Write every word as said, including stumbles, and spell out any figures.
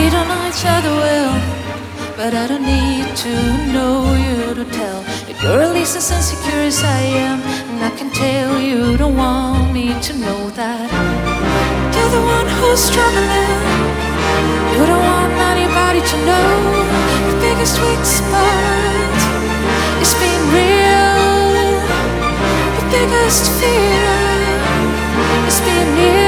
We don't know each other well, but I don't need to know you to tell that you're at least as insecure as I am. And I can tell you don't want me to know that you're the one who's struggling. You don't want anybody to know the biggest weak spot is being real. The biggest fear is being near.